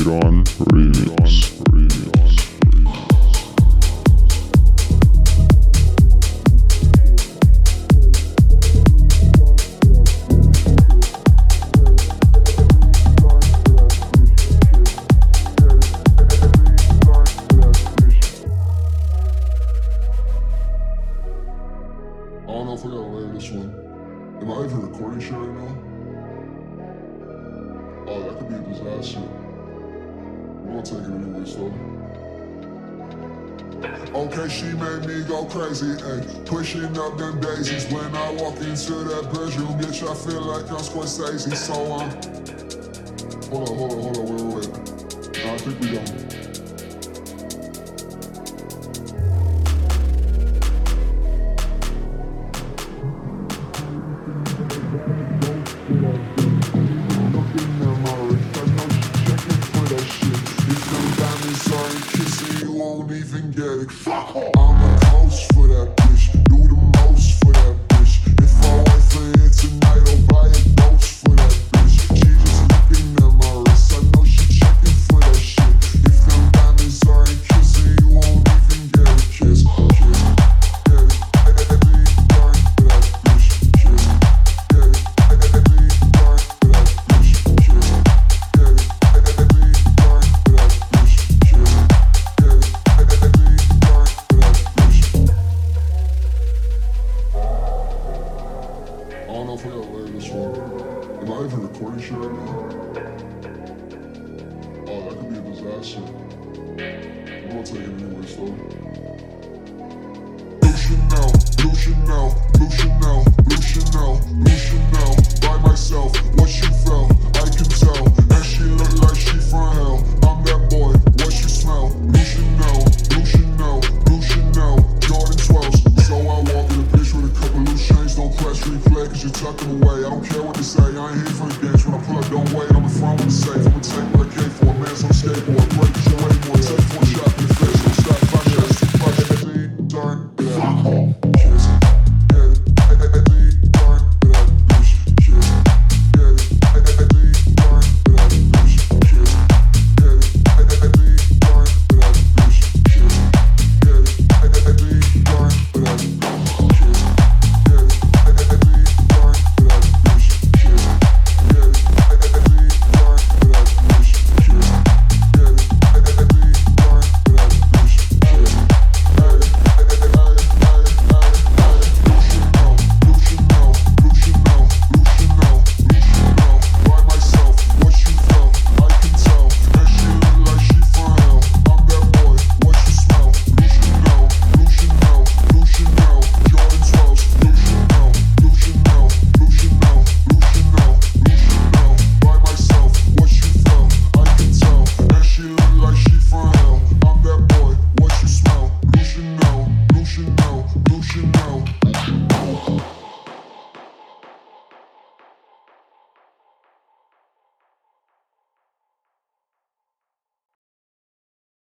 Iran Remix. I don't know if I gotta land this one. Am I even recording shit right now? Oh, that could be a disaster. I'm gonna take it anyways, though. Okay, she made me go crazy, ayy. Pushing up them daisies. When I walk into that bedroom, bitch, I feel like I'm Scorsese. So hold on, wait. Nah, I think we done. Won't even get it. Fuck off. I'm a host for that bitch. Do the most for that bitch. If I wife her here tonight, I'll buy a boat for that bitch. She just looking at my wrist. I know she checking for that shit. If them diamonds aren't kissing, you won't even get a kiss. Get it. Leave dark for that bitch. Kiss. Get it. Leave dark for that bitch. Kiss. Get it. Leave dark for that bitch. Kiss. I don't know if I gotta land this one. Am I even recording shit right now? Oh, that could be a disaster. I'm gonna take it anyways, though. Blue Chanel, by myself. What she felt, I can tell. And she look like she from hell.